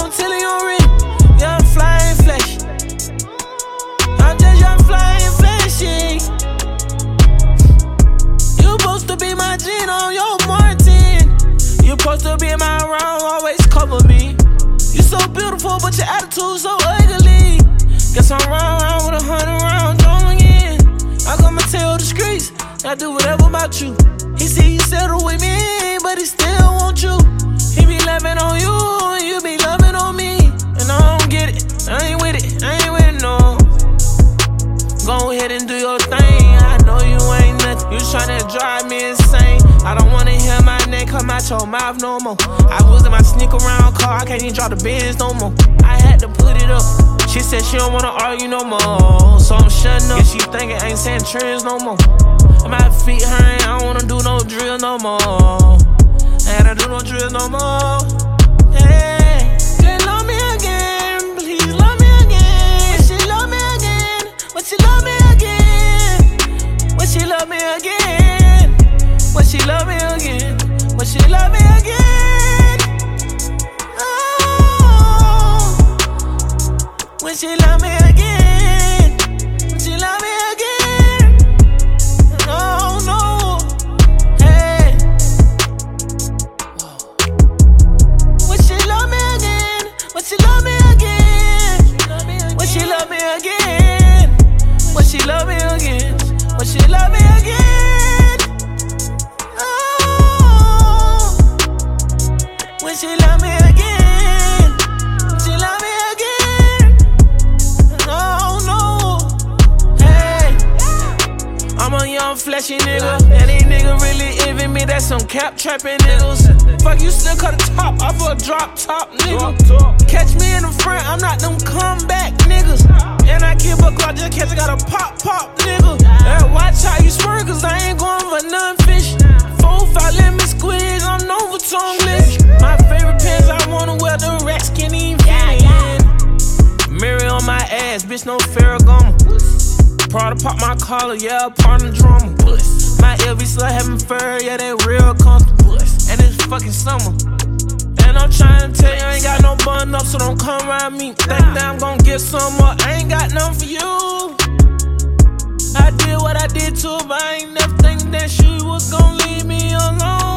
on tilly on Rick. Young flying flesh. I'm just young flying fleshy. You supposed to be my gin on your Martin. You supposed to be my round, always cover me. You so beautiful, but your attitude so ugly. Guess I'm round with 100 rounds on again. I got my tail the streets, I do whatever about you. He see you settle with me, but he still want you. He be loving on you, and you be loving on me. And I don't get it, I ain't with it, no. Go ahead and do your thing, I know you ain't nothing. You tryna drive me insane. I don't wanna hear my name come out your mouth no more. I was in my sneak around car, I can't even drive the Benz no more. I had to put it up. She said she don't wanna argue no more, so I'm shutting up. She thinking I ain't saying trends no more. My feet hurt, I don't wanna do no drill no more. I gotta do no drill no more. Hey, just love me again, please love me again. Would she love me again? Would she love me again? Would she love me again? Would she love me again? Would she love me again? Oh, would she love me again? Would she love me again? No, no, hey. Would she love me again? Would she love me again? Would she love me again? Would she love me again? Would she love me again? Oh, would she love me again? Would she love me again? No, no, hey. I'm a young fleshy nigga, and these niggas really envy me. That's some cap trapping niggas. Fuck, you still cut the top off a drop top nigga. Catch me in the front, I'm not them comeback niggas. And I keep a clock just catch, I got a pop nigga. And watch how you swerve, cause I ain't going for none fish. 4-5, let me squeeze, I'm known for tongueless. My favorite pants, I wanna wear the racks, can't even fit in. Mirror on my ass, bitch, no Ferragamo. Prada pop my collar, yeah, part of the drama. My LV slut having fur, yeah, they real comfortable. And it's fucking summer. And I'm trying to tell you, I ain't got no bun up, so don't come around me. Think that I'm gon' get some more, I ain't got nothing for you. I did what I did too, but I ain't never think that she was gon' leave me alone.